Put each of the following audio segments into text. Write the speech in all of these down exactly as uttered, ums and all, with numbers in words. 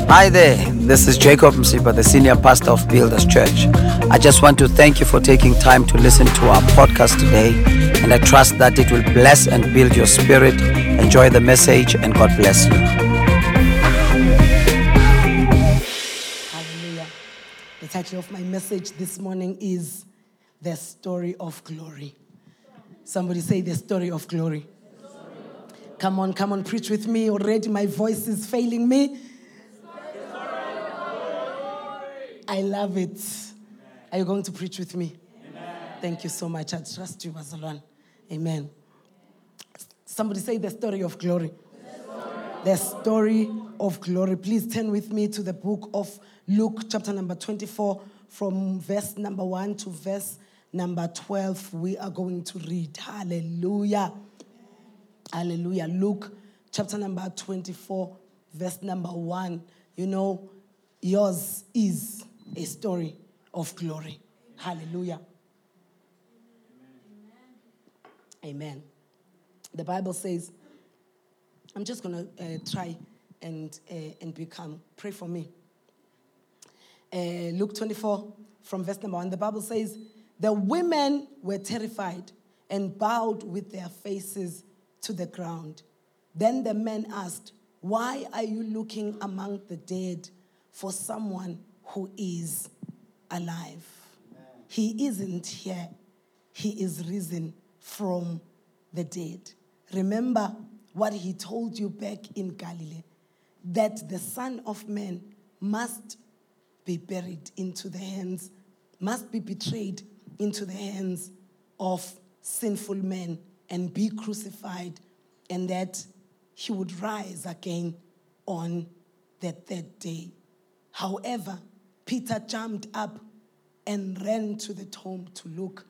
Hi there, this is Jacob Msipa, the senior pastor of Builders Church. I just want to thank you for taking time to listen to our podcast today, and I trust that it will bless and build your spirit. Enjoy the message, and God bless you. Hallelujah. The title of my message this morning is The Story of Glory. Somebody say the story of glory. Come on, come on, preach with me. Already my voice is failing me. I love it. Are you going to preach with me? Amen. Thank you so much. I trust you, Bazalwan. Amen. Somebody say the story of glory. The story of glory. Please turn with me to the book of Luke, chapter number twenty-four, from verse number one to verse number twelve. We are going to read. Hallelujah. Hallelujah. Luke, chapter number twenty-four, verse number one. You know, yours is a story of glory. Hallelujah. Amen. Amen. The Bible says, I'm just going to uh, try and uh, and become, pray for me. Uh, Luke twenty-four, from verse number one, the Bible says, the women were terrified and bowed with their faces to the ground. Then the men asked, why are you looking among the dead for someone who is alive? Amen. He isn't here. He is risen from the dead. Remember what he told you back in Galilee, that the Son of Man must be buried into the hands, must be betrayed into the hands of sinful men and be crucified, and that he would rise again on the third day. However, Peter jumped up and ran to the tomb to look.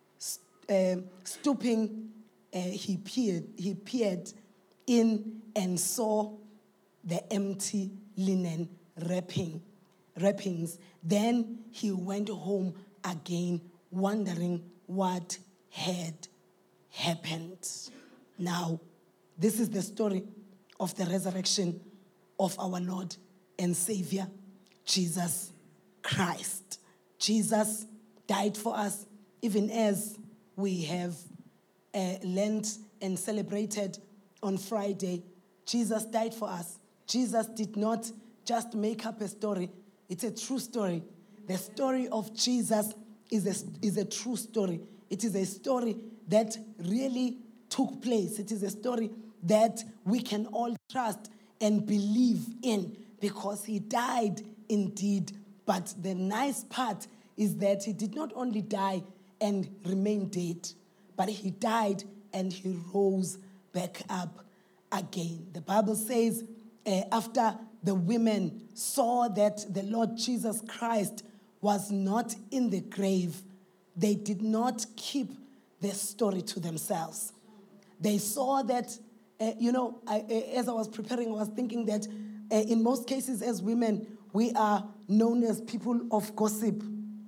Uh, stooping, uh, he peered, he peered in and saw the empty linen wrapping, wrappings. Then he went home again, wondering what had happened. Now, this is the story of the resurrection of our Lord and Savior, Jesus Christ. Jesus died for us, even as we have uh, learned and celebrated on Friday. Jesus died for us. Jesus did not just make up a story. It's a true story. The story of Jesus is a, is a true story. It is a story that really took place. It is a story that we can all trust and believe in, because he died indeed. But the nice part is that he did not only die and remain dead, but he died and he rose back up again. The Bible says uh, after the women saw that the Lord Jesus Christ was not in the grave, they did not keep the story to themselves. They saw that, uh, you know, I, uh, as I was preparing, I was thinking that uh, in most cases as women, we are known as people of gossip.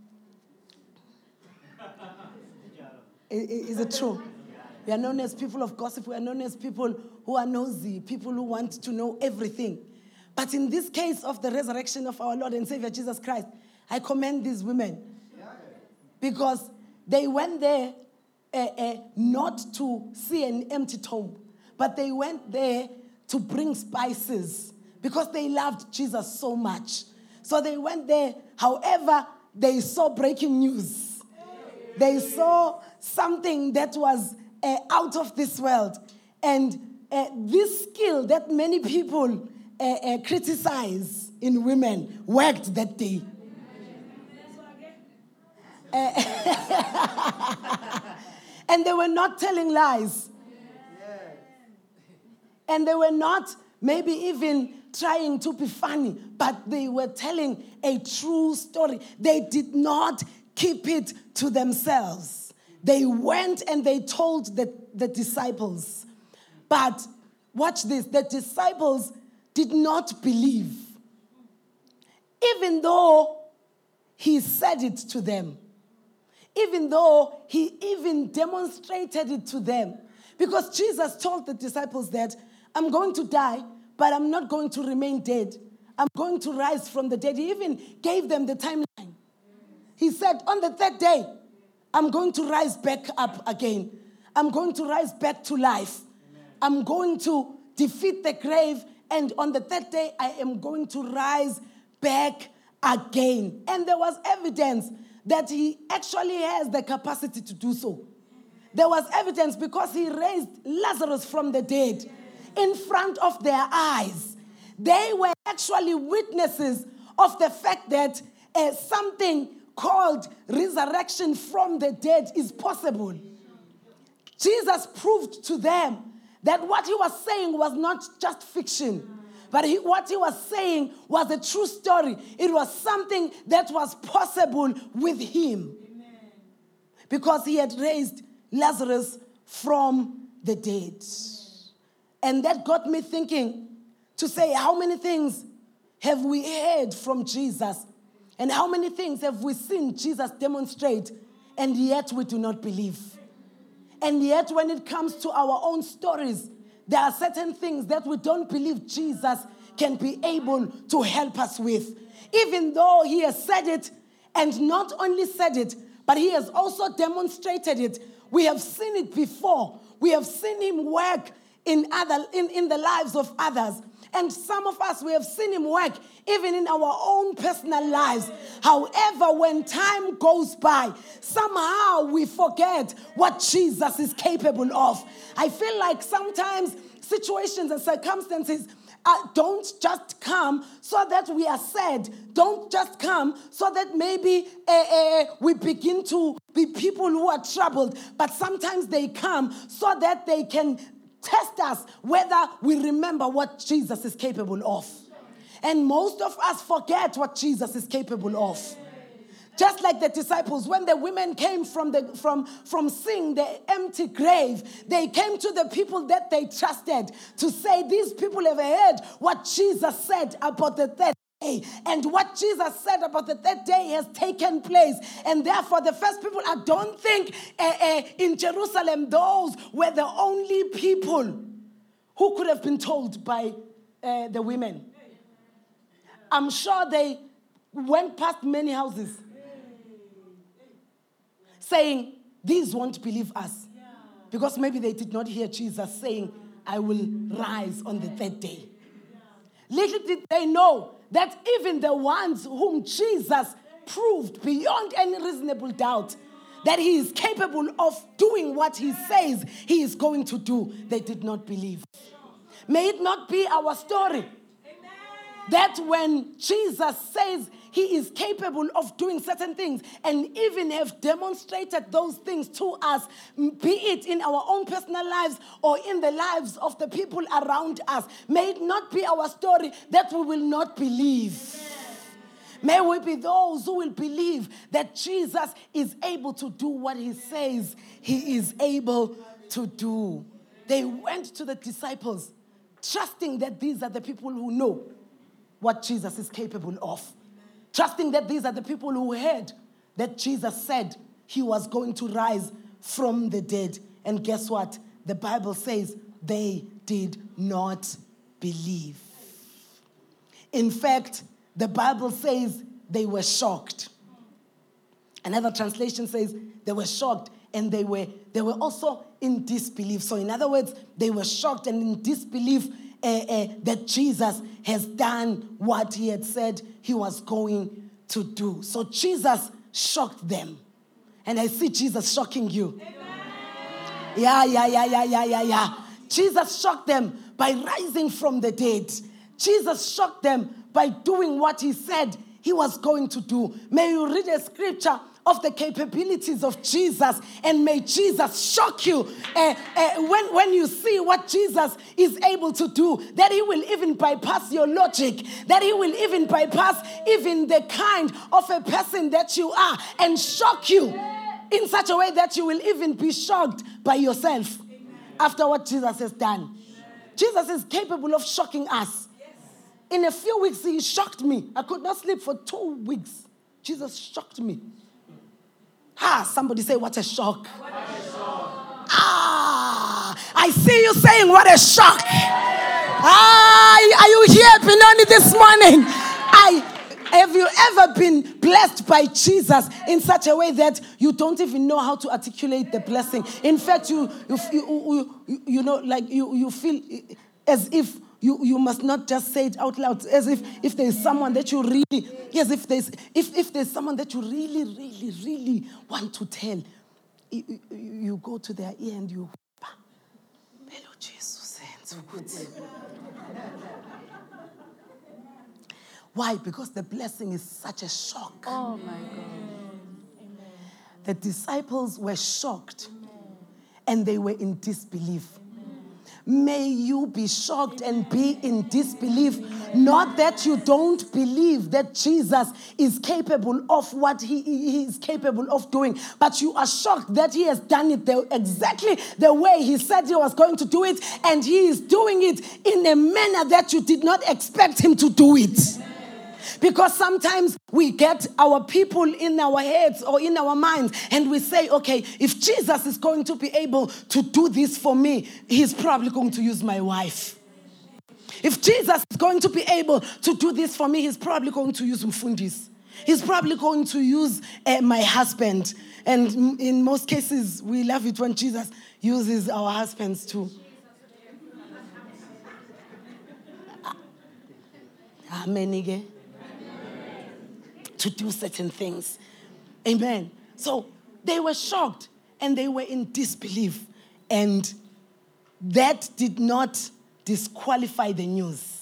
Is it true? We are known as people of gossip. We are known as people who are nosy, people who want to know everything. But in this case of the resurrection of our Lord and Savior Jesus Christ, I commend these women, because they went there uh, uh, not to see an empty tomb, but they went there to bring spices, because they loved Jesus so much. So they went there. However, they saw breaking news. They saw something that was uh, out of this world. And uh, this skill that many people uh, uh, criticize in women worked that day. Uh, and they were not telling lies. And they were not maybe even trying to be funny, but they were telling a true story. They did not keep it to themselves. They went and they told the, the disciples. But watch this, the disciples did not believe, even though he said it to them, even though he even demonstrated it to them. Because Jesus told the disciples that I'm going to die, but I'm not going to remain dead. I'm going to rise from the dead. He even gave them the timeline. He said, on the third day, I'm going to rise back up again. I'm going to rise back to life. Amen. I'm going to defeat the grave, and on the third day, I am going to rise back again. And there was evidence that he actually has the capacity to do so. There was evidence because he raised Lazarus from the dead in front of their eyes. They were actually witnesses of the fact that uh, something called resurrection from the dead is possible. Jesus proved to them that what he was saying was not just fiction, but he, what he was saying was a true story. It was something that was possible with him. Amen. Because he had raised Lazarus from the dead. And that got me thinking to say, how many things have we heard from Jesus? And how many things have we seen Jesus demonstrate, and yet we do not believe? And yet when it comes to our own stories, there are certain things that we don't believe Jesus can be able to help us with. Even though he has said it, and not only said it, but he has also demonstrated it. We have seen it before. We have seen him work in other in, in the lives of others. And some of us, we have seen him work even in our own personal lives. However, when time goes by, somehow we forget what Jesus is capable of. I feel like sometimes situations and circumstances uh, don't just come so that we are sad. Don't just come so that maybe uh, uh, we begin to be people who are troubled. But sometimes they come so that they can test us whether we remember what Jesus is capable of. And most of us forget what Jesus is capable of. Just like the disciples, when the women came from the from, from seeing the empty grave, they came to the people that they trusted to say, these people have heard what Jesus said about the third day. And what Jesus said about the third day has taken place. And therefore, the first people, I don't think uh, uh, in Jerusalem, those were the only people who could have been told by uh, the women. I'm sure they went past many houses saying, these won't believe us. Because maybe they did not hear Jesus saying, I will rise on the third day. Little did they know that even the ones whom Jesus proved beyond any reasonable doubt that he is capable of doing what he says he is going to do, they did not believe. May it not be our story that when Jesus says he is capable of doing certain things and even have demonstrated those things to us, be it in our own personal lives or in the lives of the people around us, may it not be our story that we will not believe. May we be those who will believe that Jesus is able to do what he says he is able to do. They went to the disciples trusting that these are the people who know what Jesus is capable of. Trusting that these are the people who heard that Jesus said he was going to rise from the dead. And guess what? The Bible says they did not believe. In fact, the Bible says they were shocked. Another translation says they were shocked and they were, they were also in disbelief. So in other words, they were shocked and in disbelief uh, uh, that Jesus has done what he had said he was going to do. So Jesus shocked them. And I see Jesus shocking you. Amen. Yeah, yeah, yeah, yeah, yeah, yeah, yeah. Jesus shocked them by rising from the dead. Jesus shocked them by doing what he said he was going to do. May you read a scripture of the capabilities of Jesus, and may Jesus shock you uh, uh, when, when you see what Jesus is able to do, that he will even bypass your logic, that he will even bypass even the kind of a person that you are and shock you in such a way that you will even be shocked by yourself after what Jesus has done. Jesus is capable of shocking us. In a few weeks, he shocked me. I could not sleep for two weeks. Jesus shocked me. Ah, somebody say, what a shock. What a shock. Ah, I see you saying, what a shock. Ah, are you here, testimony this morning. I have you ever been blessed by Jesus in such a way that you don't even know how to articulate the blessing? In fact, you you you, you, you know, like you, you feel as if you, you must not just say it out loud, as if if there's someone that you really, yes, if there's if, if there's someone that you really, really, really want to tell, you, you, you go to their ear and you, hello, Jesus. Why? Because the blessing is such a shock. Oh my God. The disciples were shocked and they were in disbelief. May you be shocked and be in disbelief. Not that you don't believe that Jesus is capable of what he, he is capable of doing, but you are shocked that he has done it the, exactly the way he said he was going to do it, and he is doing it in a manner that you did not expect him to do it. Because sometimes we get our people in our heads or in our minds and we say, okay, if Jesus is going to be able to do this for me, he's probably going to use my wife. If Jesus is going to be able to do this for me, he's probably going to use Mfundis. He's probably going to use uh, my husband. And in most cases, we love it when Jesus uses our husbands too. Amen again. To do certain things. Amen. So they were shocked and they were in disbelief. And that did not disqualify the news.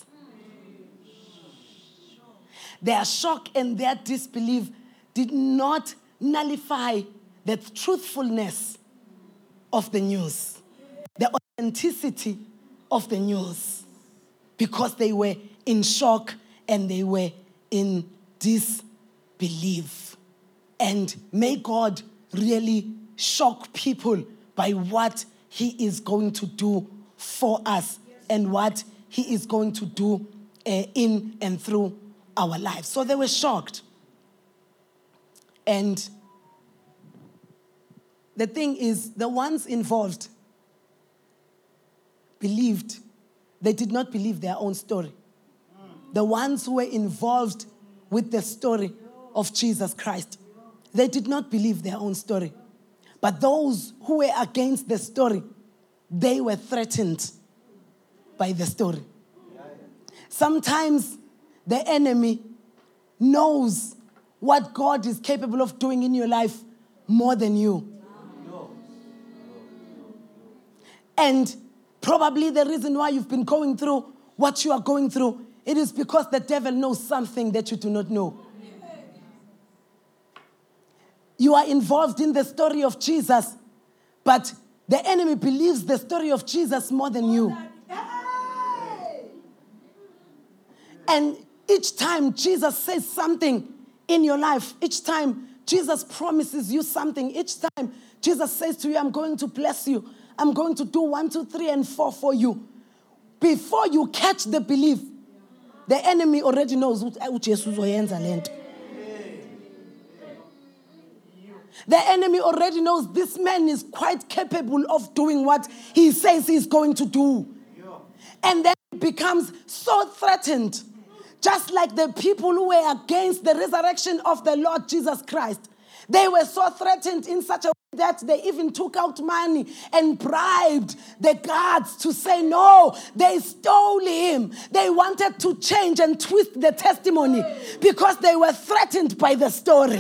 Their shock and their disbelief did not nullify the truthfulness of the news, the authenticity of the news, because they were in shock and they were in disbelief. Believe. And may God really shock people by what he is going to do for us and what he is going to do uh, in and through our lives. So they were shocked. And the thing is, the ones involved believed. They did not believe their own story. The ones who were involved with the story of Jesus Christ, they did not believe their own story. But those who were against the story, they were threatened by the story. Sometimes the enemy knows what God is capable of doing in your life more than you. And probably the reason why you've been going through what you are going through, it is because the devil knows something that you do not know. You are involved in the story of Jesus, but the enemy believes the story of Jesus more than you. And each time Jesus says something in your life, each time Jesus promises you something, each time Jesus says to you, I'm going to bless you, I'm going to do one, two, three, and four for you. Before you catch the belief, the enemy already knows what Jesus will. The enemy already knows this man is quite capable of doing what he says he's going to do. And then he becomes so threatened, just like the people who were against the resurrection of the Lord Jesus Christ. They were so threatened in such a way that they even took out money and bribed the guards to say no. They stole him. They wanted to change and twist the testimony because they were threatened by the story.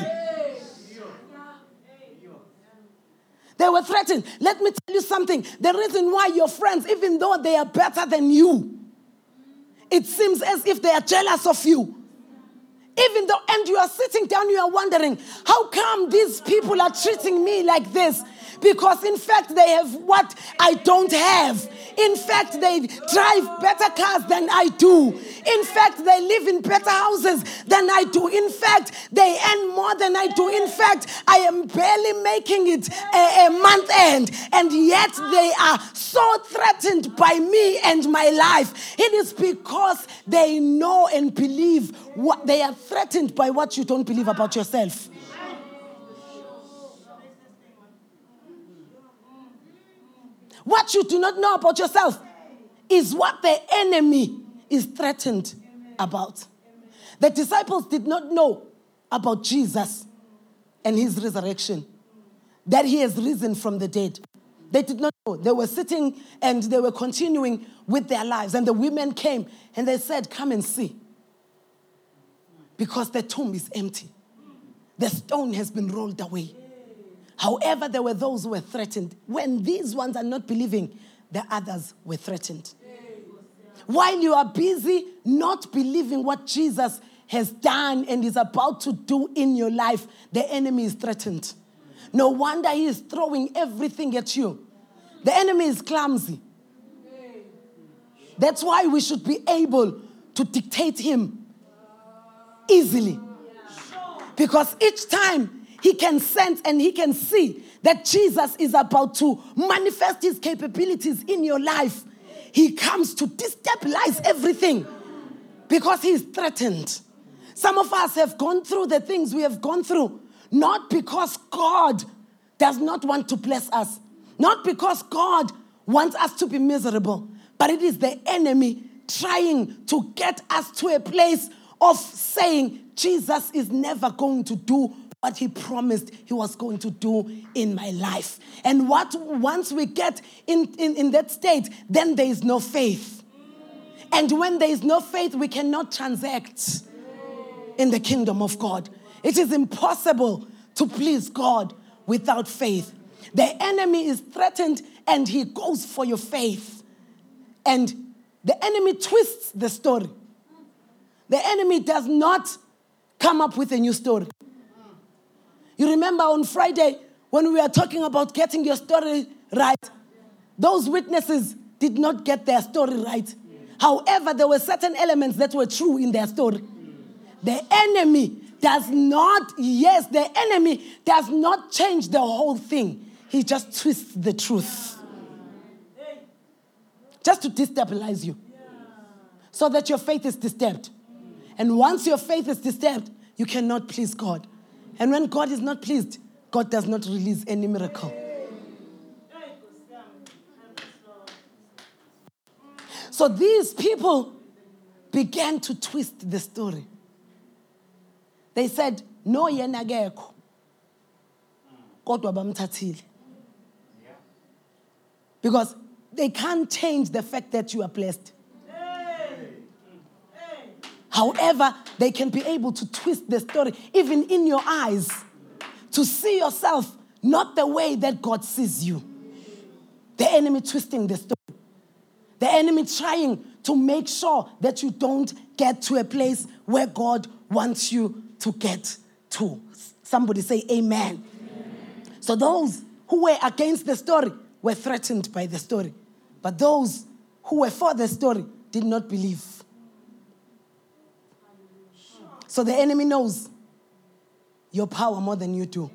They were threatened. Let me tell you something. The reason why your friends, even though they are better than you, it seems as if they are jealous of you. Even though, and you are sitting down, you are wondering, how come these people are treating me like this? Because in fact, they have what I don't have. In fact, they drive better cars than I do. In fact, they live in better houses than I do. In fact, they earn more than I do. In fact, I am barely making it a, a month end. And yet they are so threatened by me and my life. It is because they know and believe what they are threatened by what you don't believe about yourself. What you do not know about yourself is what the enemy is threatened about. The disciples did not know about Jesus and his resurrection, that he has risen from the dead. They did not know. They were sitting and they were continuing with their lives. And the women came and they said, come and see. Because the tomb is empty. The stone has been rolled away. However, there were those who were threatened. When these ones are not believing, the others were threatened. While you are busy not believing what Jesus has done and is about to do in your life, the enemy is threatened. No wonder he is throwing everything at you. The enemy is clumsy. That's why we should be able to dictate him easily. Because each time he can sense and he can see that Jesus is about to manifest his capabilities in your life, he comes to destabilize everything because he's threatened. Some of us have gone through the things we have gone through, not because God does not want to bless us, not because God wants us to be miserable, but it is the enemy trying to get us to a place of saying, Jesus is never going to do what he promised he was going to do in my life. And what once we get in, in, in that state, then there is no faith. And when there is no faith, we cannot transact in the kingdom of God. It is impossible to please God without faith. The enemy is threatened and he goes for your faith. And the enemy twists the story. The enemy does not come up with a new story. You remember on Friday when we were talking about getting your story right, those witnesses did not get their story right. However, there were certain elements that were true in their story. The enemy does not, yes, the enemy does not change the whole thing. He just twists the truth. Just to destabilize you. So that your faith is disturbed. And once your faith is disturbed, you cannot please God. And when God is not pleased, God does not release any miracle. So these people began to twist the story. They said, no yena akekho. Kodwa bamthathile. Because they can't change the fact that you are blessed. However, they can be able to twist the story, even in your eyes, to see yourself not the way that God sees you. The enemy twisting the story. The enemy trying to make sure that you don't get to a place where God wants you to get to. Somebody say amen. Amen. So those who were against the story were threatened by the story. But those who were for the story did not believe. So the enemy knows your power more than you do.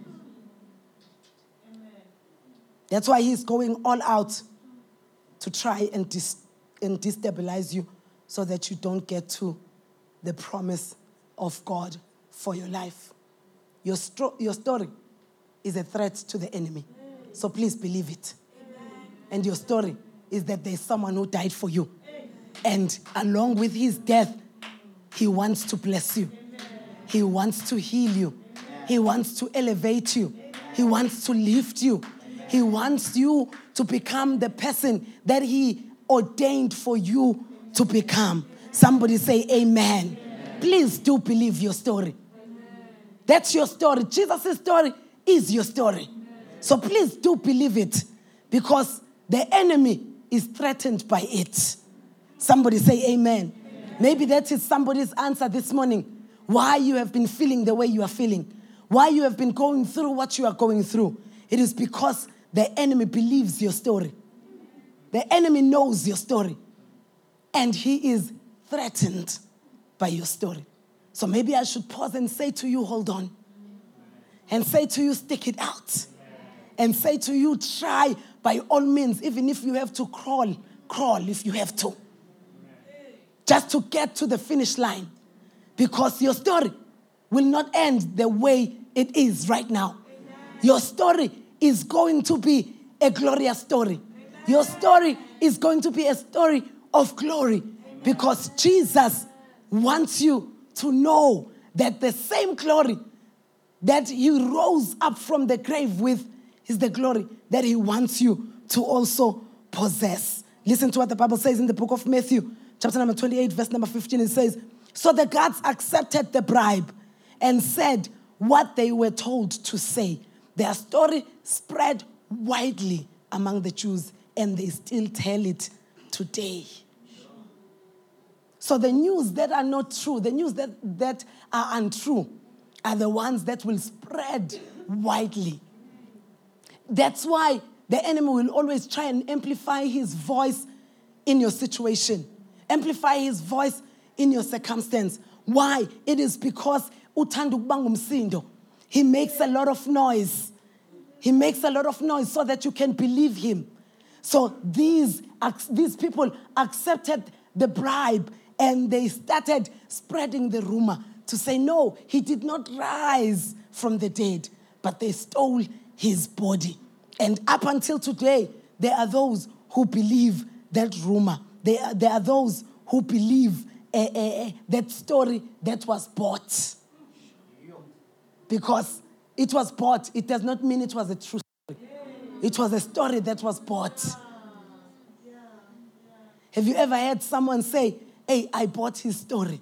That's why he's going all out to try and, dis- and destabilize you so that you don't get to the promise of God for your life. Your, stro- your story is a threat to the enemy. So please believe it. And your story is that there's someone who died for you. And along with his death, he wants to bless you. He wants to heal you. He wants to elevate you. He wants to lift you. He wants you to become the person that he ordained for you to become. Somebody say amen. Amen. Please do believe your story. Amen. That's your story. Jesus' story is your story. Amen. So please do believe it, because the enemy is threatened by it. Somebody say amen. Amen. Maybe that is somebody's answer this morning. Why you have been feeling the way you are feeling. Why you have been going through what you are going through. It is because the enemy believes your story. The enemy knows your story. And he is threatened by your story. So maybe I should pause and say to you, hold on. And say to you, stick it out. And say to you, try by all means, even if you have to crawl, crawl if you have to. Just to get to the finish line. Because your story will not end the way it is right now. Your story is going to be a glorious story. Your story is going to be a story of glory. Because Jesus wants you to know that the same glory that he rose up from the grave with is the glory that he wants you to also possess. Listen to what the Bible says in the book of Matthew, chapter number twenty-eight, verse number fifteen. It says, so the guards accepted the bribe and said what they were told to say. Their story spread widely among the Jews, and they still tell it today. So the news that are not true, the news that, that are untrue, are the ones that will spread widely. That's why the enemy will always try and amplify his voice in your situation. Amplify his voice in your circumstance. Why? It is because uthanda ukuba ngumsindo. He makes a lot of noise. He makes a lot of noise so that you can believe him. So these, these people accepted the bribe and they started spreading the rumor to say, no, he did not rise from the dead, but they stole his body. And up until today, there are those who believe that rumor. There are, there are those who believe uh, uh, uh, that story that was bought. Because it was bought, it does not mean it was a true story. It was a story that was bought. Have you ever heard someone say, hey, I bought his story?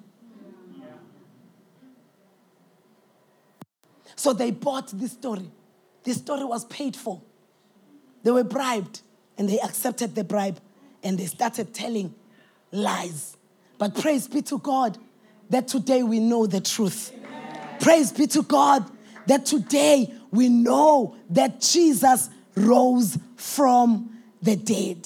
So they bought this story. This story was paid for. They were bribed, and they accepted the bribe, and they started telling lies. But praise be to God that today we know the truth. Amen. Praise be to God that today we know that Jesus rose from the dead.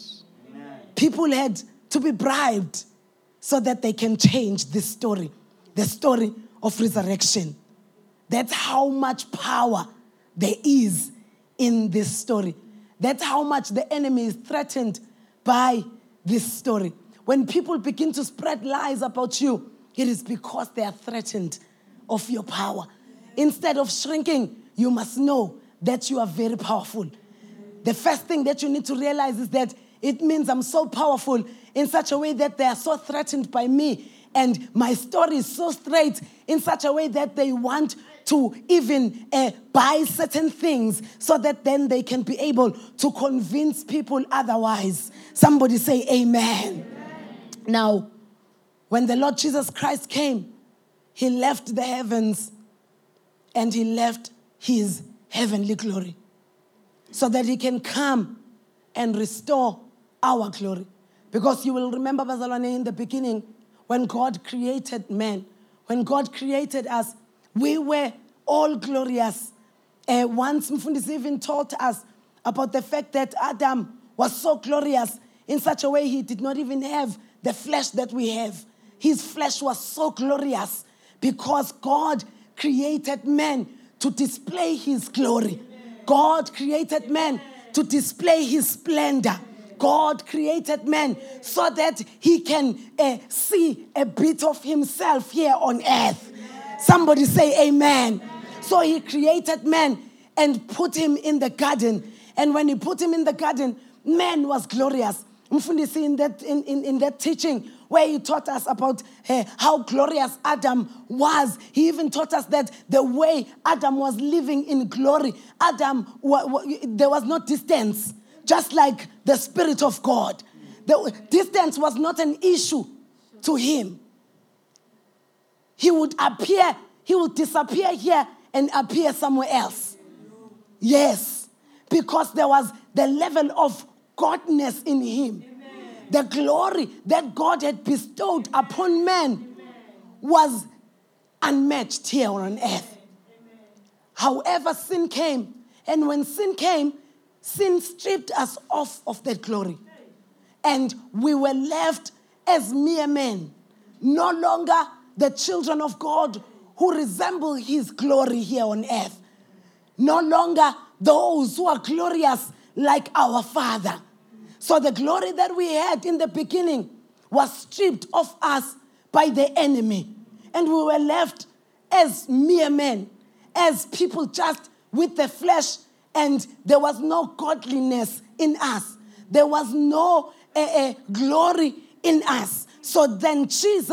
Amen. People had to be bribed so that they can change this story, the story of resurrection. That's how much power there is in this story. That's how much the enemy is threatened by this story. When people begin to spread lies about you, it is because they are threatened of your power. Instead of shrinking, you must know that you are very powerful. The first thing that you need to realize is that it means I'm so powerful in such a way that they are so threatened by me. And my story is so straight in such a way that they want to even uh, buy certain things so that then they can be able to convince people otherwise. Somebody say amen. Amen. Now, when the Lord Jesus Christ came, he left the heavens and he left his heavenly glory so that he can come and restore our glory. Because you will remember, Bazalwane, in the beginning, when God created man, when God created us, we were all glorious. Uh, once Mfundisi even taught us about the fact that Adam was so glorious in such a way he did not even have the flesh that we have. His flesh was so glorious because God created man to display his glory. God created man to display his splendor. God created man so that he can uh, see a bit of himself here on earth. Somebody say amen. Amen. So he created man and put him in the garden. And when he put him in the garden, man was glorious. Mfundisi in that, in, in, in that teaching where he taught us about uh, how glorious Adam was. He even taught us that the way Adam was living in glory, Adam, wa- wa- there was no distance. Just like the Spirit of God. The distance was not an issue to him. He would appear, he would disappear here and appear somewhere else. Yes, because there was the level of godness in him. Amen. The glory that God had bestowed upon man Amen. Was unmatched here on earth. Amen. However, sin came, and when sin came, sin stripped us off of that glory. And we were left as mere men, no longer the children of God who resemble his glory here on earth. No longer those who are glorious like our Father. So the glory that we had in the beginning was stripped of us by the enemy. And we were left as mere men, as people just with the flesh, and there was no godliness in us. There was no uh, uh, glory in us. So then Jesus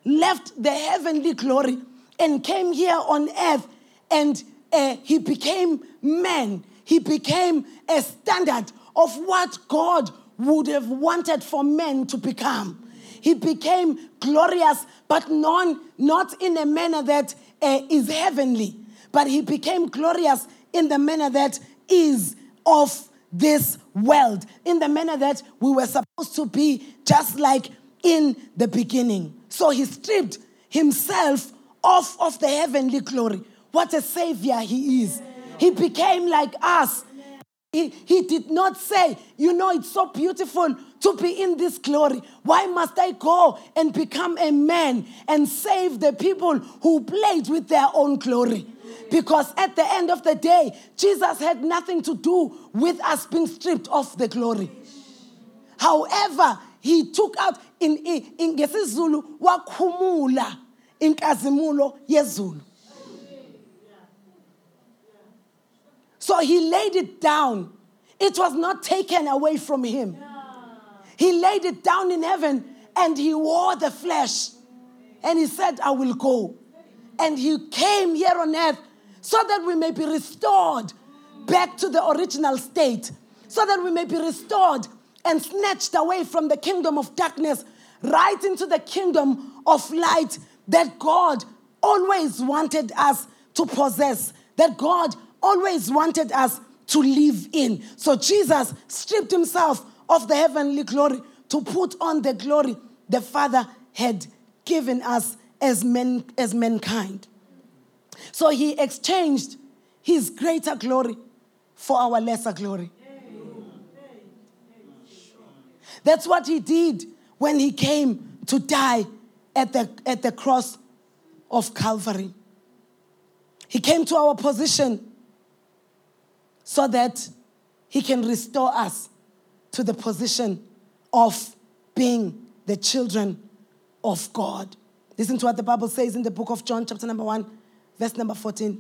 left the heavenly glory and came here on earth, and uh, he became man. He became a standard of what God would have wanted for men to become. He became glorious, but non, not in a manner that uh, is heavenly, but he became glorious in the manner that is of this world, in the manner that we were supposed to be, just like in the beginning. So he stripped himself off of the heavenly glory. What a savior he is. He became like us. He, he did not say, you know, it's so beautiful to be in this glory. Why must I go and become a man and save the people who played with their own glory? Because at the end of the day, Jesus had nothing to do with us being stripped of the glory. However, he took out in in ngesizulu wakhumula inkazimulo yezulu. So he laid it down. It was not taken away from him. He laid it down in heaven and he wore the flesh. And he said, I will go. And he came here on earth so that we may be restored back to the original state. So that we may be restored and snatched away from the kingdom of darkness right into the kingdom of light that God always wanted us to possess. That God always wanted us to live in. So Jesus stripped himself of the heavenly glory to put on the glory the Father had given us as men, as mankind. So he exchanged his greater glory for our lesser glory. That's what he did when he came to die at the, at the cross of Calvary. He came to our position so that he can restore us to the position of being the children of God. Listen to what the Bible says in the book of John, chapter number one, verse number fourteen.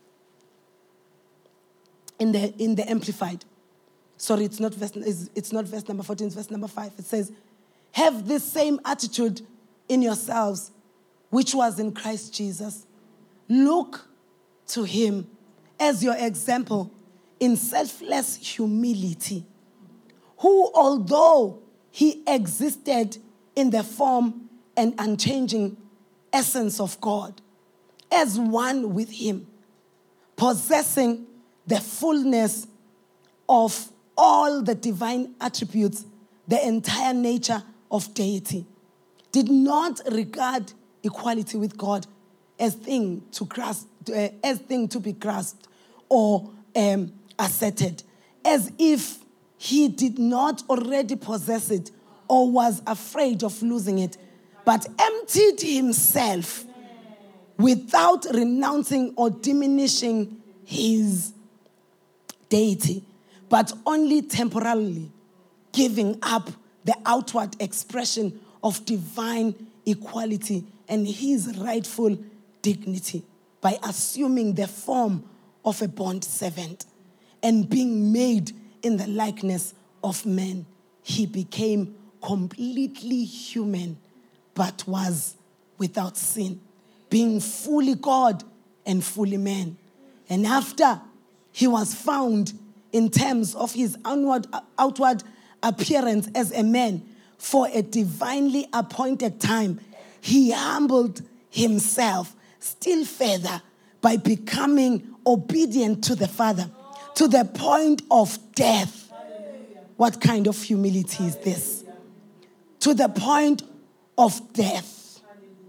In the, in the Amplified. Sorry, it's not verse, it's, it's not verse number fourteen, it's verse number five. It says, have this same attitude in yourselves, which was in Christ Jesus. Look to him as your example in selfless humility, who, although he existed in the form and unchanging essence of God, as one with him, possessing the fullness of all the divine attributes, the entire nature of deity, did not regard equality with God as thing to grasp, uh, as thing to be grasped or um, asserted, as if he did not already possess it or was afraid of losing it, but emptied himself without renouncing or diminishing his deity, but only temporarily giving up the outward expression of divine equality and his rightful dignity by assuming the form of a bond servant and being made in the likeness of men. He became completely human, but was without sin, being fully God and fully man. And after he was found in terms of his outward, outward appearance as a man for a divinely appointed time, he humbled himself still further by becoming obedient to the Father to the point of death. What kind of humility is this? To the point of death.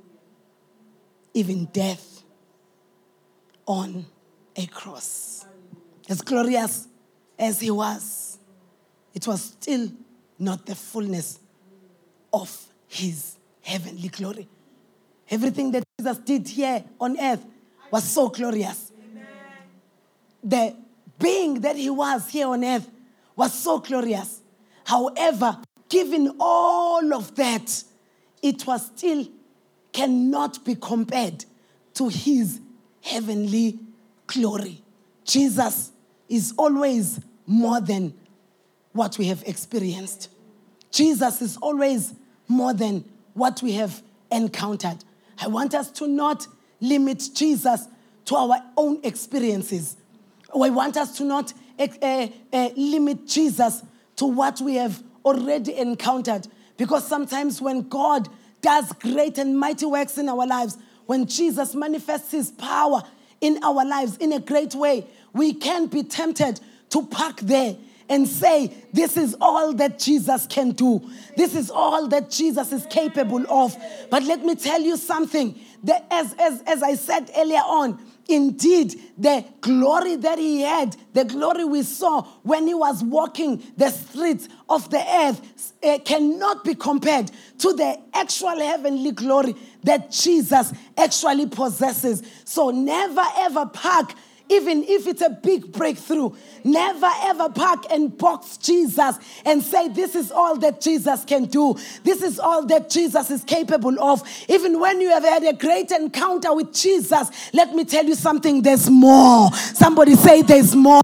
Even death on a cross. As glorious as he was, it was still not the fullness of his heavenly glory. Everything that Jesus did here on earth was so glorious. Amen. The being that he was here on earth was so glorious. However, given all of that, it was still cannot be compared to his heavenly glory. Jesus is always more than what we have experienced. Jesus is always more than what we have encountered. I want us to not limit Jesus to our own experiences. I want us to not uh, uh, limit Jesus to what we have already encountered. Because sometimes when God does great and mighty works in our lives, when Jesus manifests his power in our lives in a great way, we can be tempted to park there and say, this is all that Jesus can do. This is all that Jesus is capable of. But let me tell you something. That as, as, as I said earlier on, indeed, the glory that he had, the glory we saw when he was walking the streets of the earth uh, cannot be compared to the actual heavenly glory that Jesus actually possesses. So never ever park, even if it's a big breakthrough, never ever park and box Jesus and say, this is all that Jesus can do. This is all that Jesus is capable of. Even when you have had a great encounter with Jesus, let me tell you something, there's more. Somebody say there's more.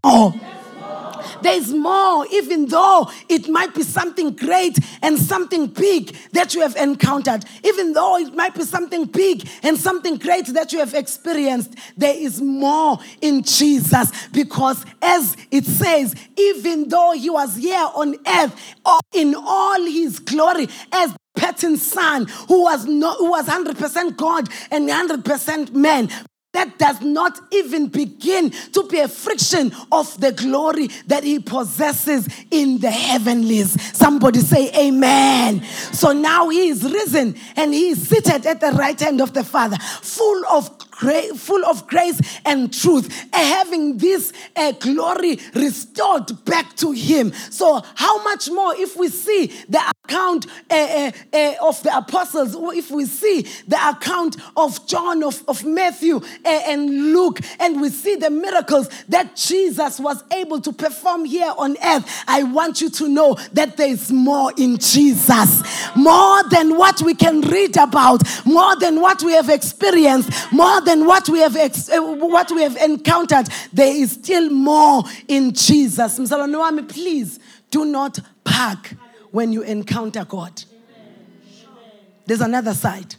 There's more, even though it might be something great and something big that you have encountered. Even though it might be something big and something great that you have experienced, there is more in Jesus. Because as it says, even though he was here on earth in all his glory as pattern son, who was not, who was one hundred percent God and one hundred percent man, that does not even begin to be a friction of the glory that he possesses in the heavenlies. Somebody say amen. So now he is risen and he is seated at the right hand of the Father, full of grace, full of grace and truth, having this uh, glory restored back to him. So how much more if we see the account uh, uh, uh, of the apostles, or if we see the account of John, of, of Matthew, and Luke, and we see the miracles that Jesus was able to perform here on earth. I want you to know that there is more in Jesus. More than what we can read about, more than what we have experienced, more than what we have ex- what we have encountered. There is still more in Jesus. Mzalwane wami, please do not park when you encounter God. There's another side.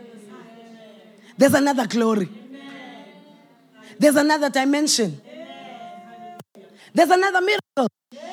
There's another glory. There's another dimension. There's another miracle.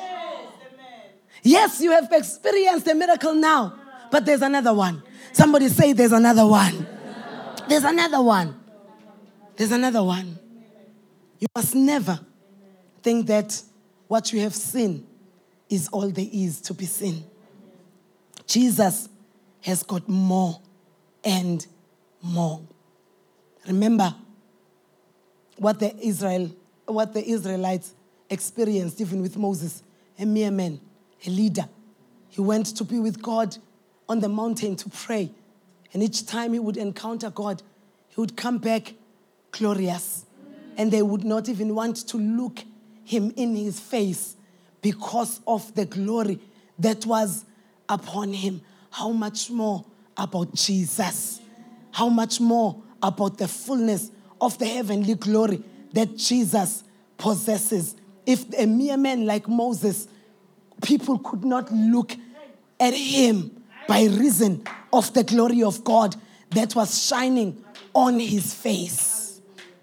Yes, you have experienced a miracle now, but there's another one. Somebody say there's another one. There's another one. There's another one. You must never think that what you have seen is all there is to be seen. Jesus has got more and more. Remember what the Israel, what the Israelites experienced even with Moses, a mere man, a leader. He went to be with God on the mountain to pray. And each time he would encounter God, he would come back glorious. And they would not even want to look him in his face because of the glory that was upon him. How much more about Jesus? How much more about the fullness of the heavenly glory that Jesus possesses? If a mere man like Moses, people could not look at him by reason of the glory of God that was shining on his face.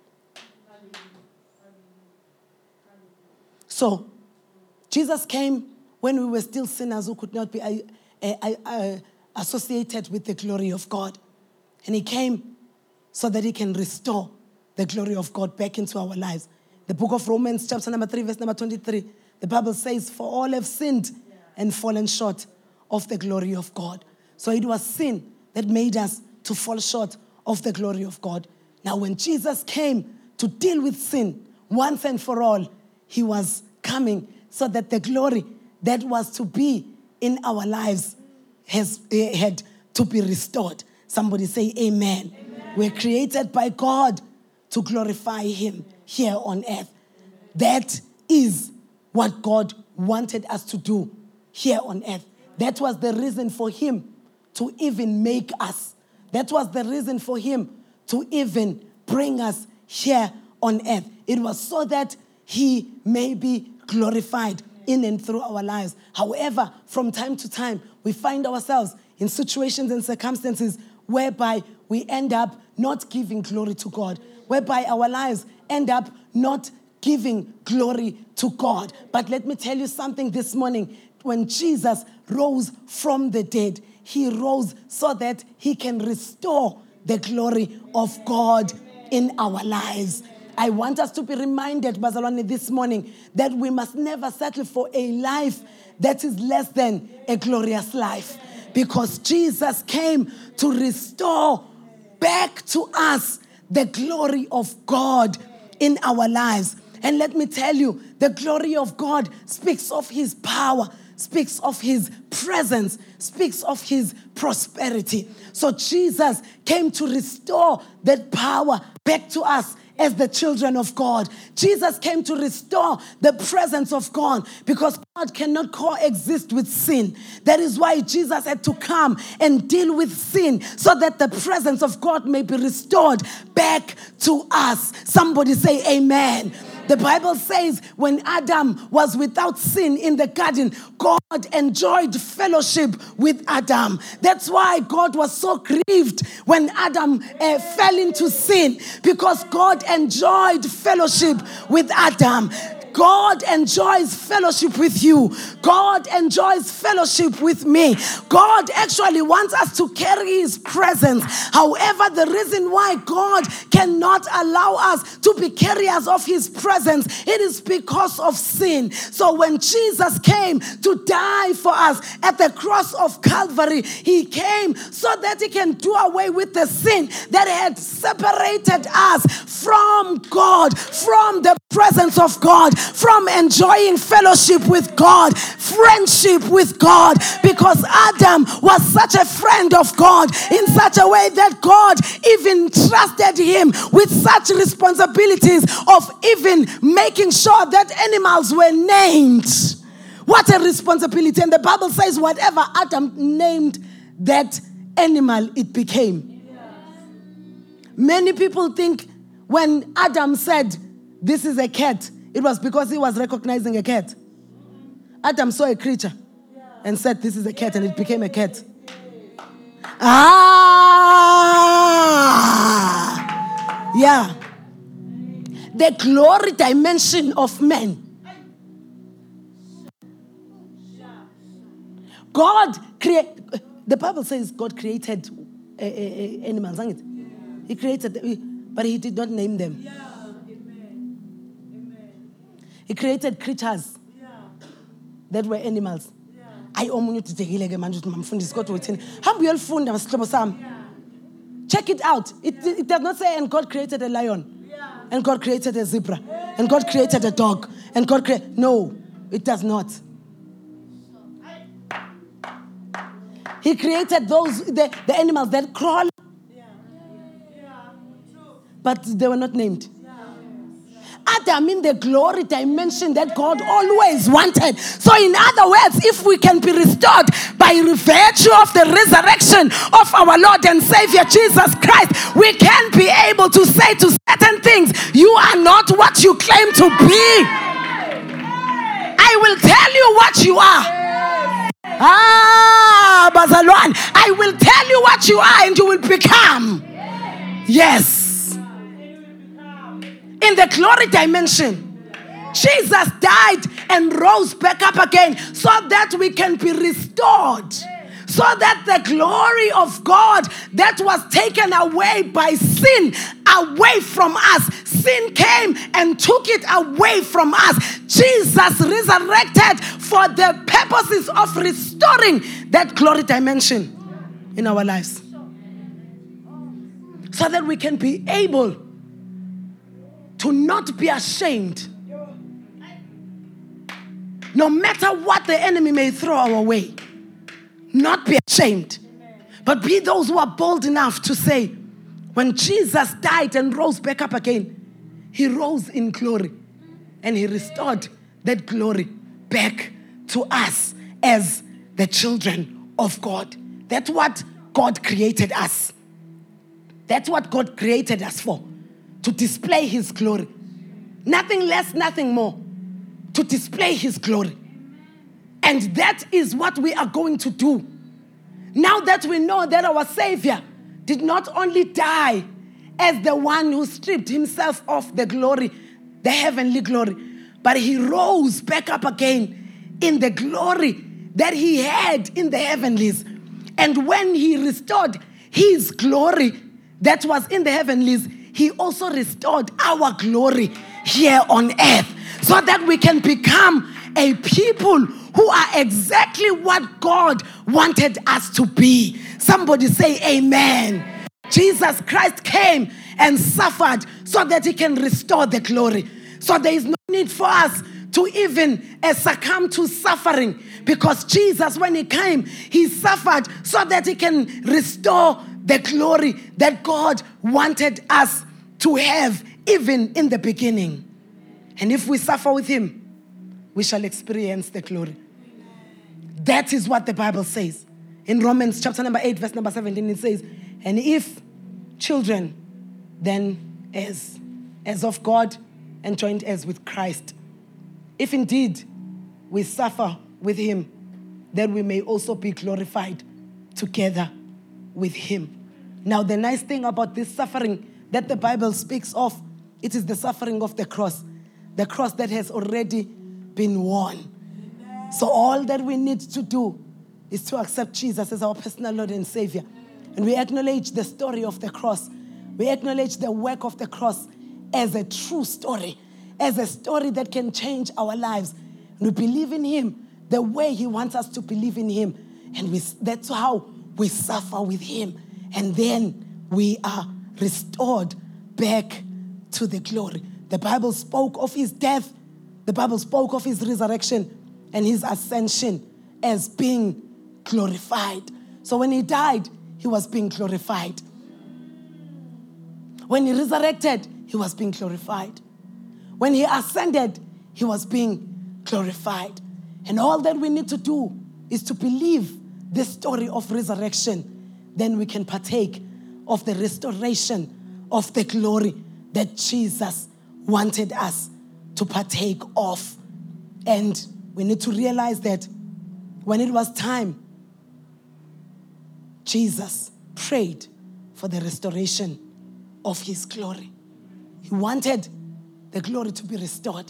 So, Jesus came when we were still sinners who could not be uh, uh, uh, associated with the glory of God. And he came so that he can restore the glory of God back into our lives. The book of Romans, chapter number three, verse number twenty-three, the Bible says, for all have sinned and fallen short of the glory of God. So it was sin that made us to fall short of the glory of God. Now when Jesus came to deal with sin once and for all, he was coming so that the glory that was to be in our lives has had to be restored. Somebody say amen. Amen. We're created by God to glorify him here on earth. That is what God wanted us to do here on earth. That was the reason for him to even make us. That was the reason for him to even bring us here on earth. It was so that he may be glorified in and through our lives. However, from time to time, we find ourselves in situations and circumstances whereby we end up not giving glory to God, whereby our lives end up not giving glory to God. But let me tell you something this morning. When Jesus rose from the dead, he rose so that he can restore the glory of God in our lives. I want us to be reminded, Bazalwane, this morning, that we must never settle for a life that is less than a glorious life. Because Jesus came to restore back to us the glory of God in our lives. And let me tell you, the glory of God speaks of his power, speaks of his presence, speaks of his prosperity. So Jesus came to restore that power back to us as the children of God. Jesus came to restore the presence of God, because God cannot coexist with sin. That is why Jesus had to come and deal with sin, so that the presence of God may be restored back to us. Somebody say amen. The Bible says when Adam was without sin in the garden, God enjoyed fellowship with Adam. That's why God was so grieved when Adam uh, fell into sin, because God enjoyed fellowship with Adam. God enjoys fellowship with you. God enjoys fellowship with me. God actually wants us to carry his presence. However, the reason why God cannot allow us to be carriers of his presence, it is because of sin. So when Jesus came to die for us at the cross of Calvary, he came so that he can do away with the sin that had separated us from God, from the presence of God, from enjoying fellowship with God, friendship with God, because Adam was such a friend of God in such a way that God even trusted him with such responsibilities of even making sure that animals were named. What a responsibility. And the Bible says whatever Adam named that animal, it became. Many people think when Adam said, "This is a cat," it was because he was recognizing a cat. Adam saw a creature and said, "This is a cat," and it became a cat. Ah! Yeah. The glory dimension of man. God created, the Bible says God created uh, uh, animals, isn't it? He created them, but he did not name them. He created creatures that were animals. I check it out. It, it does not say, and God created a lion, and God created a zebra, and God created a dog, and God created. No, it does not. He created those the, the animals that crawl, but they were not named. Adam in the glory dimension that God always wanted. So in other words, if we can be restored by virtue of the resurrection of our Lord and Savior Jesus Christ, we can be able to say to certain things, "You are not what you claim to be. I will tell you what you are." Ah, Bazalwan, I will tell you what you are and you will become. Yes. In the glory dimension, Jesus died and rose back up again so that we can be restored. So that the glory of God that was taken away by sin, away from us, sin came and took it away from us. Jesus resurrected for the purposes of restoring that glory dimension in our lives. So that we can be able to not be ashamed, no matter what the enemy may throw our way. Not be ashamed, but be those who are bold enough to say, when Jesus died and rose back up again, he rose in glory and he restored that glory back to us as the children of God. That's what God created us. That's what God created us for. To display his glory. Nothing less, nothing more. To display his glory. And that is what we are going to do. Now that we know that our Savior did not only die as the one who stripped himself of the glory, the heavenly glory, but he rose back up again in the glory that he had in the heavenlies. And when he restored his glory that was in the heavenlies, he also restored our glory here on earth, so that we can become a people who are exactly what God wanted us to be. Somebody say amen. Jesus Christ came and suffered so that he can restore the glory. So there is no need for us to even uh, succumb to suffering, because Jesus, when he came, he suffered so that he can restore the glory that God wanted us to have even in the beginning. And if we suffer with him, we shall experience the glory. That is what the Bible says. In Romans chapter number eight, verse number seventeen, it says, and if children, then as, as of God and joined as with Christ. If indeed we suffer with him, then we may also be glorified together with him. Now, the nice thing about this suffering that the Bible speaks of, it is the suffering of the cross. The cross that has already been won. So all that we need to do is to accept Jesus as our personal Lord and Savior. And we acknowledge the story of the cross. We acknowledge the work of the cross as a true story, as a story that can change our lives. And we believe in him the way he wants us to believe in him. And we, that's how we suffer with him. And then we are restored back to the glory. The Bible spoke of his death. The Bible spoke of his resurrection and his ascension as being glorified. So when he died, he was being glorified. When he resurrected, he was being glorified. When he ascended, he was being glorified. And all that we need to do is to believe this story of resurrection. Then we can partake of the restoration of the glory that Jesus wanted us to partake of. And we need to realize that when it was time, Jesus prayed for the restoration of his glory. He wanted the glory to be restored,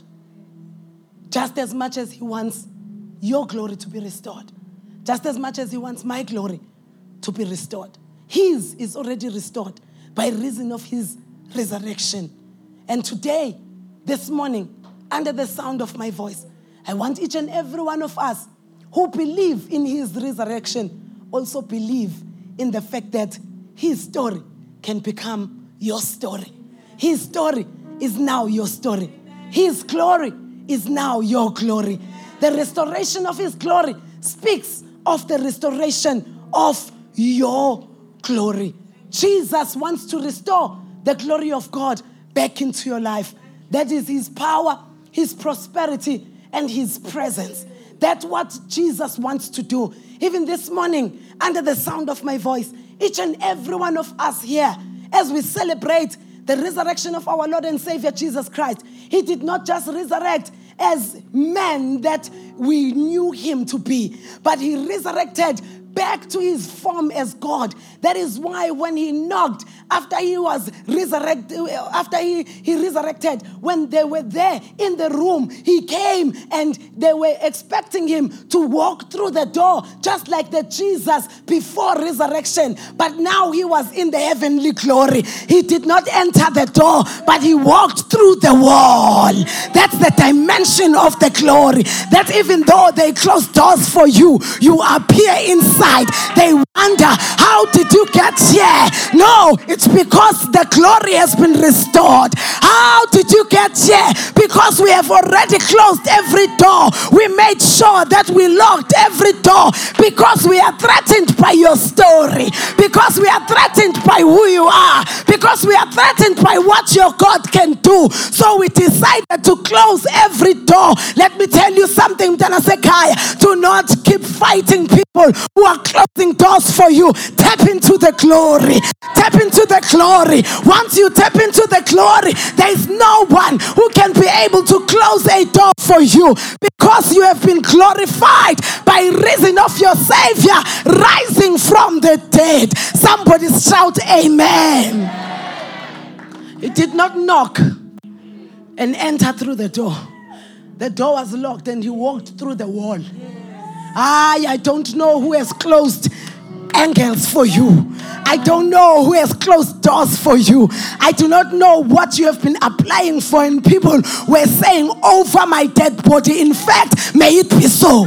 just as much as he wants your glory to be restored, just as much as he wants my glory to be restored. His is already restored by reason of his resurrection. And today, this morning, under the sound of my voice, I want each and every one of us who believe in his resurrection also believe in the fact that his story can become your story. His story is now your story. His glory is now your glory. The restoration of his glory speaks of the restoration of your glory. Jesus wants to restore the glory of God back into your life. That is his power, his prosperity, and his presence. That's what Jesus wants to do. Even this morning, under the sound of my voice, each and every one of us here, as we celebrate the resurrection of our Lord and Savior Jesus Christ, he did not just resurrect as man that we knew him to be, but he resurrected back to his form as God. That is why when he knocked, after he was resurrected, after he, he resurrected, when they were there in the room, he came and they were expecting him to walk through the door, just like the Jesus before resurrection. But now he was in the heavenly glory. He did not enter the door, but he walked through the wall. That's the dimension of the glory. That even though they close doors for you, you appear inside. They wonder, how did you get here? No, it's because the glory has been restored. How did you get here? Because we have already closed every door. We made sure that we locked every door, because we are threatened by your story, because we are threatened by who you are, because we are threatened by what your God can do. So we decided to close every door. Let me tell you something, Mtana Sekaya. Do not keep fighting people who are closing doors for you. Tap into the glory. Tap into the the glory, once you tap into the glory, there is no one who can be able to close a door for you, because you have been glorified by reason of your Savior rising from the dead. Somebody shout amen. He did not knock and enter through the door. The door was locked and he walked through the wall. I, I don't know who has closed angles for you. I don't know who has closed doors for you. I do not know what you have been applying for, and people were saying over my dead body. In fact, may it be so.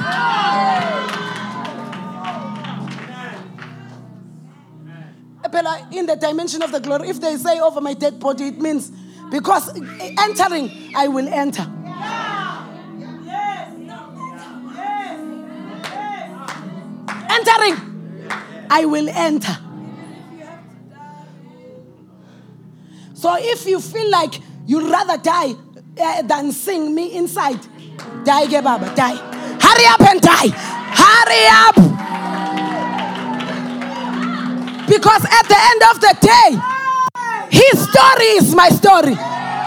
In the dimension of the glory, if they say over my dead body, it means because entering, I will enter. Entering, I will enter. So if you feel like you'd rather die uh, than sing me inside, die, ge baba, die. Hurry up and die. Hurry up. Because at the end of the day, his story is my story.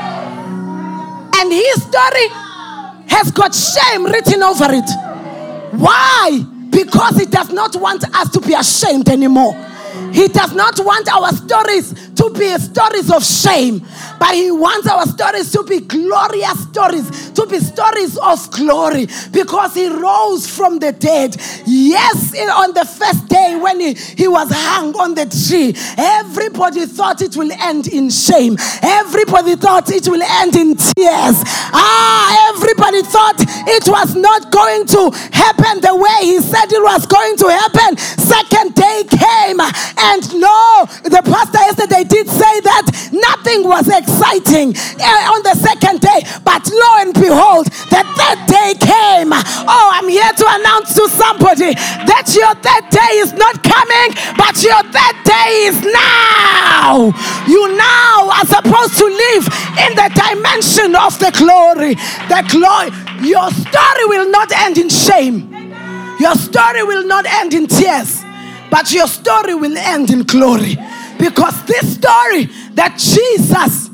And his story has got shame written over it. Why? Because he does not want us to be ashamed anymore. He does not want our stories to be stories of shame, but he wants our stories to be glorious stories, to be stories of glory, because he rose from the dead. Yes, in, on the first day when he, he was hung on the tree, everybody thought it will end in shame. Everybody thought it will end in tears. Ah, everybody thought it was not going to happen the way he said it was going to happen. Second day came, and no, the pastor yesterday did say that nothing was exciting on the second day, but lo and behold, the third day came. Oh, I'm here to announce to somebody that your third day is not coming, but your third day is now. You now are supposed to live in the dimension of the glory. The glory. Your story will not end in shame. Your story will not end in tears, but your story will end in glory. Because this story that Jesus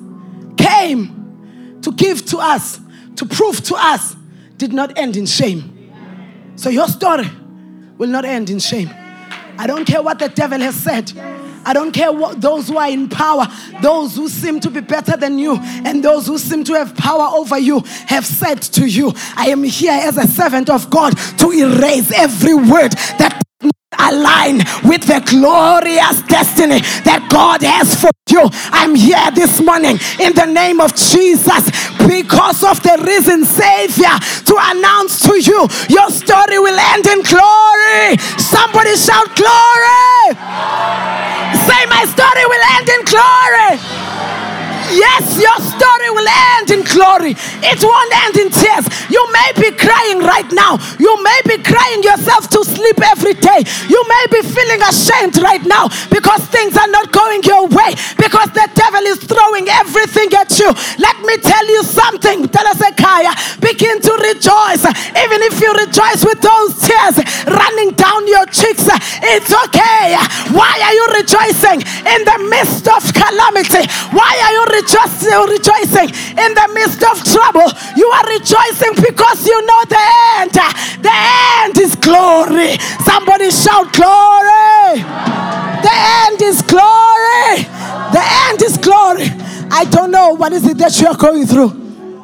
came to give to us, to prove to us, did not end in shame. So your story will not end in shame. I don't care what the devil has said. I don't care what those who are in power, those who seem to be better than you, and those who seem to have power over you have said to you. I am here as a servant of God to erase every word that align with the glorious destiny that God has for you. I'm here this morning in the name of Jesus, because of the risen Savior, to announce to you, your story will end in glory. Somebody shout glory. Say, my story will end in glory. Yes, your story will end in glory. It won't end in tears. You may be crying right now. You may be crying yourself to sleep every day. You may be feeling ashamed right now because things are not going your way, because the devil is throwing everything at you. Let me tell you something. Tell us, Ekaya, begin to rejoice. Even if you rejoice with those tears running down your cheeks, it's okay. Why are you rejoicing in the midst of calamity? Why are you rejoicing, rejoicing in the midst of trouble? You are rejoicing because you know the end. The end is glory. Somebody shout glory. The end is glory. The end is glory. I don't know what is it that you are going through.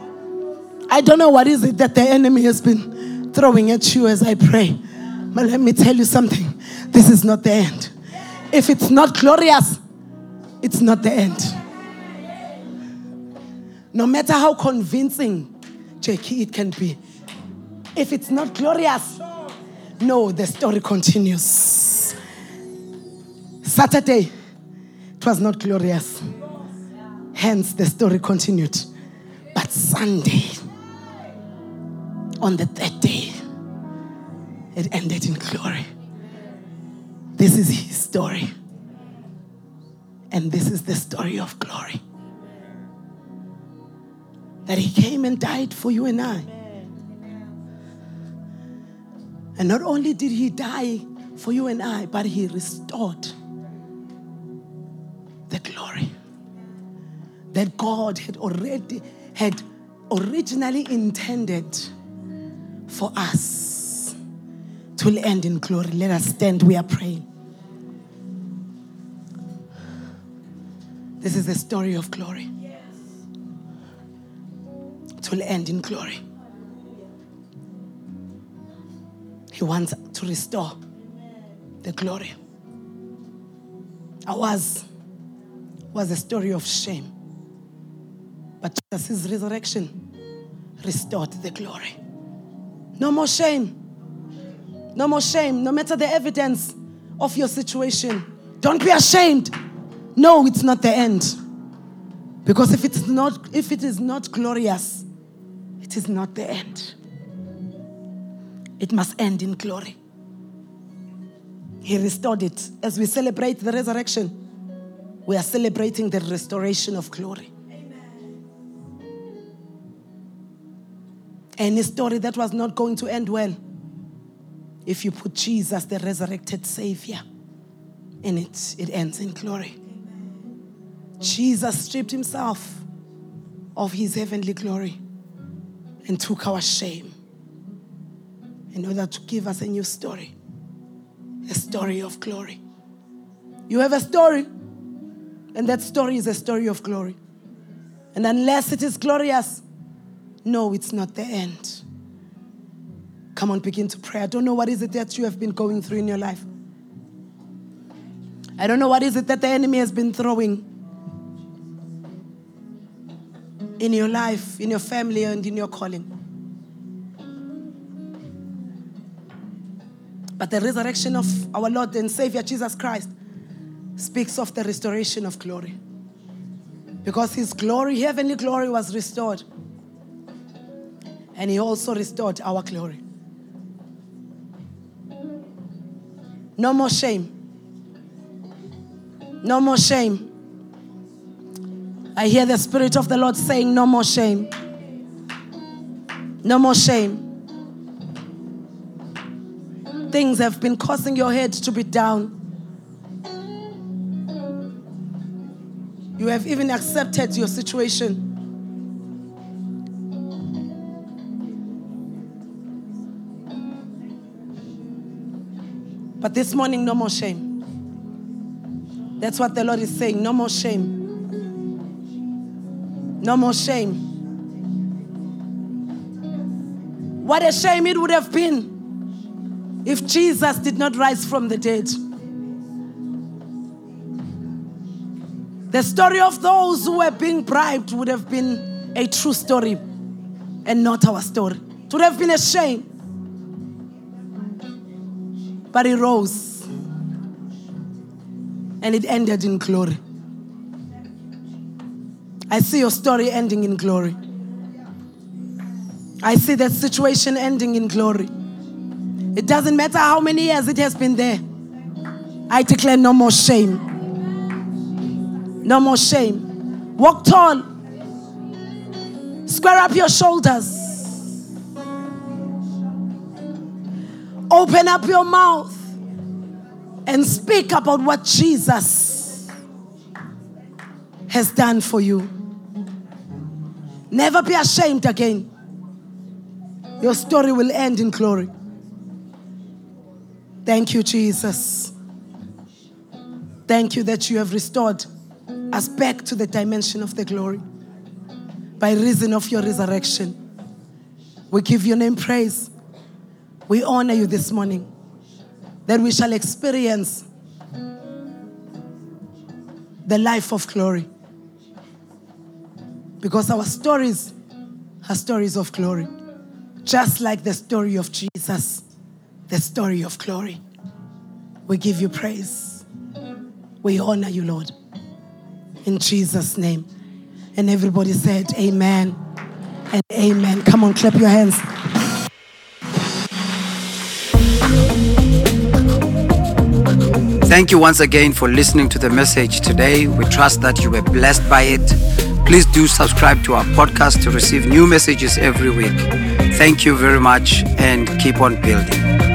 I don't know what is it that the enemy has been throwing at you as I pray. But let me tell you something. This is not the end. If it's not glorious, it's not the end. No matter how convincing, Jackie, it can be, if it's not glorious, no, the story continues. Saturday, it was not glorious. Hence, the story continued. But Sunday, on the third day, it ended in glory. This is his story. And this is the story of glory. That he came and died for you and I. And not only did he die for you and I, but he restored the glory that God had already, had originally intended for us to end in glory. Let us stand, we are praying. This is the story of glory. Yes. To end in glory. He wants to restore the glory. Ours was a story of shame. But Jesus' resurrection restored the glory. No more shame. No more shame. No matter the evidence of your situation, don't be ashamed. No, it's not the end. Because if it's not, if it is not glorious, it is not the end. It must end in glory. He restored it. As we celebrate the resurrection, we are celebrating the restoration of glory. Amen. Any story that was not going to end well, if you put Jesus, the resurrected Savior, in it, it ends in glory. Amen. Jesus stripped himself of his heavenly glory and took our shame in order to give us a new story, a story of glory. You have a story, and that story is a story of glory. And unless it is glorious, no, it's not the end. Come on, begin to pray. I don't know what is it that you have been going through in your life. I don't know what is it that the enemy has been throwing in your life, in your family, and in your calling. But the resurrection of our Lord and Savior Jesus Christ speaks of the restoration of glory. Because his glory, heavenly glory, was restored. And he also restored our glory. No more shame. No more shame. I hear the Spirit of the Lord saying, no more shame. No more shame. Things have been causing your head to be down. You have even accepted your situation. But this morning, no more shame. That's what the Lord is saying. No more shame. No more shame. What a shame it would have been if Jesus did not rise from the dead. The story of those who were being bribed would have been a true story and not our story. It would have been a shame. But he rose and it ended in glory. I see your story ending in glory. I see that situation ending in glory. It doesn't matter how many years it has been there. I declare no more shame. No more shame. Walk tall. Square up your shoulders. Open up your mouth and speak about what Jesus has done for you. Never be ashamed again. Your story will end in glory. Thank you, Jesus. Thank you that you have restored us back to the dimension of the glory by reason of your resurrection. We give your name praise. We honor you this morning that we shall experience the life of glory. Because our stories are stories of glory. Just like the story of Jesus, the story of glory. We give you praise. We honor you, Lord. In Jesus' name. And everybody said amen and amen. Come on, clap your hands. Thank you once again for listening to the message today. We trust that you were blessed by it. Please do subscribe to our podcast to receive new messages every week. Thank you very much and keep on building.